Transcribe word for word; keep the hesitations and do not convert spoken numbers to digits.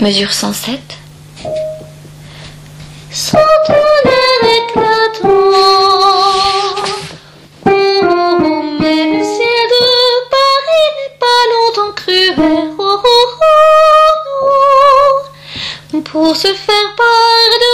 Mesure cent sept. Sans ton air éclatant. Oh, mais le ciel de Paris n'est pas longtemps cruel. Oh, oh, oh, non. Pour se faire part de